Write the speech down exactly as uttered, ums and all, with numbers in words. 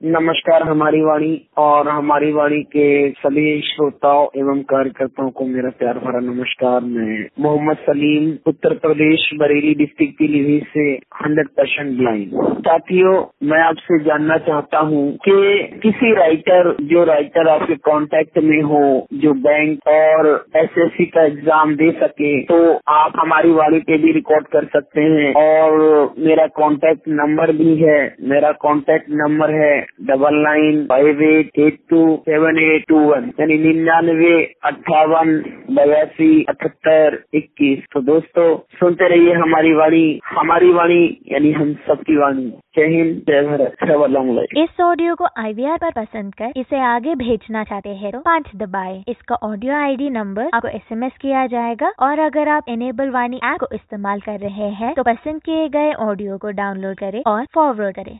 नमस्कार हमारी वाणी और हमारी वाणी के सभी श्रोताओं एवं कार्यकर्ताओं को मेरा प्यार भरा नमस्कार। मैं मोहम्मद सलीम उत्तर प्रदेश बरेली डिस्ट्रिक्ट पीलीभीत से हंड्रेड परसेंट ब्लाइंड। साथियों, मैं आपसे जानना चाहता हूँ कि किसी राइटर जो राइटर आपके कांटेक्ट में हो जो बैंक और एसएससी का एग्जाम दे सके तो आप हमारी वाणी पे भी रिकॉर्ड कर सकते हैं। और मेरा कांटेक्ट नंबर भी है, मेरा कांटेक्ट नंबर है double nine five eight eight two seven eight two one यानी निन्यानवे अट्ठावन बयासी अठहत्तर इक्कीस। तो दोस्तों सुनते रहिए हमारी वाणी, हमारी वाणी यानी हम सबकी वाणी। जय हिंद, जय Bharat, have a long life. इस ऑडियो को आईवीआर पर पसंद कर इसे आगे भेजना चाहते हैं तो पाँच दबाएं। इसका ऑडियो आईडी नंबर आपको एसएमएस किया जाएगा और अगर आप इनेबल वाणी ऐप को इस्तेमाल कर रहे हैं तो पसंद किए गए ऑडियो को डाउनलोड करें और फॉरवर्ड करें।